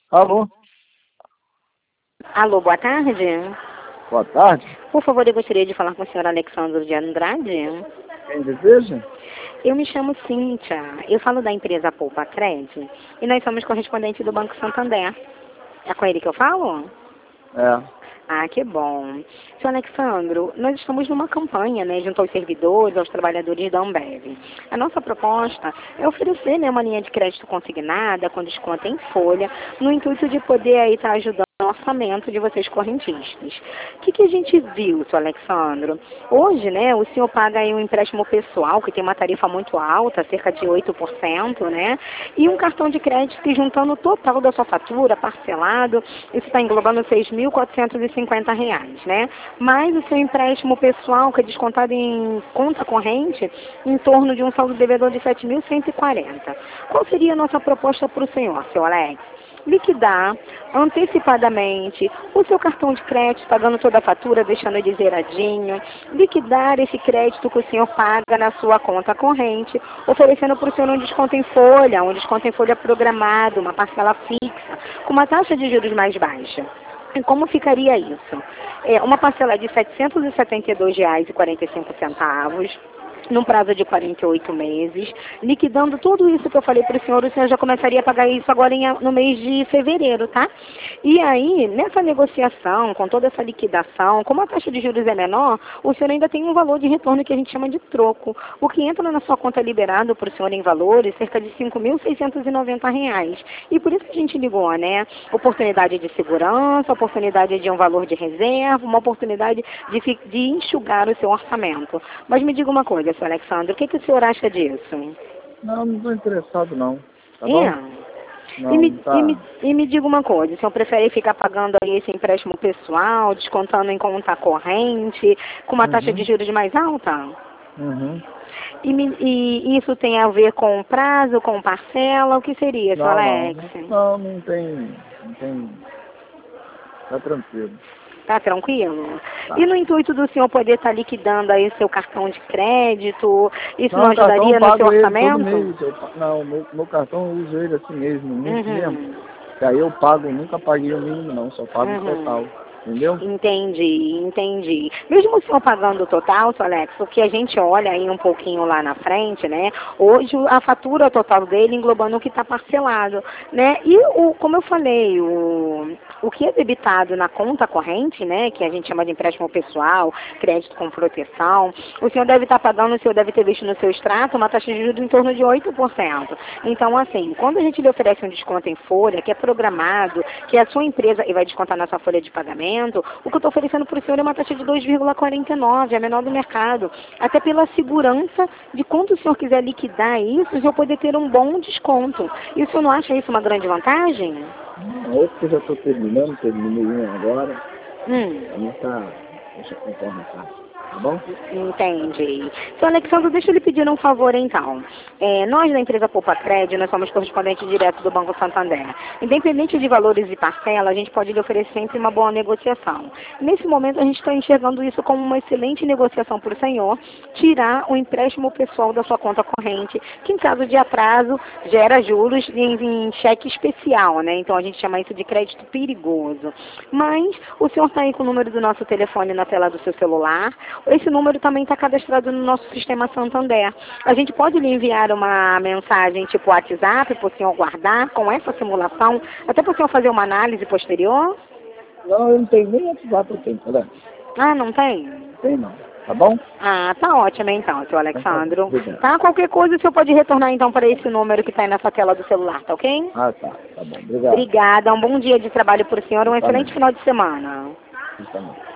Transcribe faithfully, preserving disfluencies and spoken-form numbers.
Alô? Alô, boa tarde. Boa tarde. Por favor, eu gostaria de falar com o senhor Alexandre de Andrade. Quem deseja? Eu me chamo Cíntia. Eu falo da empresa Poupa Cred e nós somos correspondente do Banco Santander. É com ele que eu falo? É. Ah, que bom. Senhor Alexandro, nós estamos numa campanha, né, junto aos servidores, aos trabalhadores da Ambev. A nossa proposta é oferecer, né, uma linha de crédito consignada, com desconto em folha, no intuito de poder aí estar ajudando no orçamento de vocês correntistas. O que, que a gente viu, senhor Alexandro? Hoje, né, o senhor paga aí um empréstimo pessoal, que tem uma tarifa muito alta, cerca de oito por cento, né, e um cartão de crédito que, juntando o total da sua fatura, parcelado, isso está englobando seis mil quatrocentos e cinquenta reais, né? Mais o seu empréstimo pessoal, que é descontado em conta corrente, em torno de um saldo devedor de sete mil cento e quarenta. Qual seria a nossa proposta para o senhor, seu Alex? Liquidar antecipadamente o seu cartão de crédito, pagando toda a fatura, deixando ele zeradinho, liquidar esse crédito que o senhor paga na sua conta corrente, oferecendo para o senhor um desconto em folha, um desconto em folha programado, uma parcela fixa, com uma taxa de juros mais baixa. E como ficaria isso? É uma parcela de setecentos e setenta e dois reais e quarenta e cinco centavos, num prazo de quarenta e oito meses, liquidando tudo isso que eu falei para o senhor, o senhor já começaria a pagar isso agora em, no mês de fevereiro, tá? E aí, nessa negociação, com toda essa liquidação, como a taxa de juros é menor, o senhor ainda tem um valor de retorno que a gente chama de troco, o que entra na sua conta liberado para o senhor em valores, cerca de cinco mil seiscentos e noventa reais. E por isso que a gente ligou, né? Oportunidade de segurança, oportunidade de um valor de reserva, uma oportunidade de, de enxugar o seu orçamento. Mas me diga uma coisa, senhor Alexandre, o que, que o senhor acha disso? Não, não estou interessado não. Tá É. bom? Não, E me, tá. e, me, e me diga uma coisa, o senhor prefere ficar pagando aí esse empréstimo pessoal, descontando em conta corrente, com uma Uhum. taxa de juros mais alta? Uhum. E, me, e isso tem a ver com prazo, com parcela, o que seria, senhor Não, não. Alex? Não, não tem. Não tem. Tá tranquilo. Tá tranquilo? Tá. E no intuito do senhor poder estar liquidando aí seu cartão de crédito, isso não Não, o cartão eu ajudaria no seu pago ele todo orçamento? mês. Eu, pa- não, meu, meu cartão eu uso ele assim mesmo, muito mesmo. Uhum. E aí eu pago, nunca paguei o mínimo não, só pago o Uhum. total. Entendeu? Entendi, entendi. Mesmo o senhor pagando o total, seu Alex, o que a gente olha aí um pouquinho lá na frente, né? Hoje a fatura total dele englobando o que está parcelado, né? E o, como eu falei, o, o que é debitado na conta corrente, né? Que a gente chama de empréstimo pessoal, crédito com proteção, o senhor deve estar pagando, o senhor deve ter visto no seu extrato uma taxa de juros em torno de oito por cento. Então, assim, quando a gente lhe oferece um desconto em folha, que é programado, que a sua empresa e vai descontar na sua folha de pagamento, o que eu estou oferecendo para o senhor é uma taxa de dois vírgula quarenta e nove, a menor do mercado. Até pela segurança de quando o senhor quiser liquidar isso, o senhor poder ter um bom desconto. E o senhor não acha isso uma grande vantagem? Não, outro que eu já estou terminando, terminei um agora. Hum. Aí tá. Deixa eu conversar. Tá bom? Entendi. Senhor Alexandre, deixa eu lhe pedir um favor, então. É, nós, da empresa Poupa Cred, nós somos correspondentes direto do Banco Santander. Independente de valores e parcela, a gente pode lhe oferecer sempre uma boa negociação. Nesse momento, a gente está enxergando isso como uma excelente negociação para o senhor, tirar o empréstimo pessoal da sua conta corrente, que em caso de atraso, gera juros em, em cheque especial, né? Então, a gente chama isso de crédito perigoso. Mas, o senhor está aí com o número do nosso telefone na tela do seu celular. Esse número também está cadastrado no nosso sistema Santander. A gente pode lhe enviar uma mensagem tipo WhatsApp para o senhor guardar com essa simulação, até para o senhor fazer uma análise posterior? Não, eu não tenho nem WhatsApp, eu tenho, tá? Ah, não tem? Não tem não, tá bom? Ah, tá ótimo então, seu Então tá bom, Alexandro. obrigado. Tá, qualquer coisa o senhor pode retornar então para esse número que está aí nessa tela do celular, tá ok? Ah, tá, tá bom, obrigado. Obrigada, um bom dia de trabalho para o senhor, um Eu excelente também. final de semana. Eu também.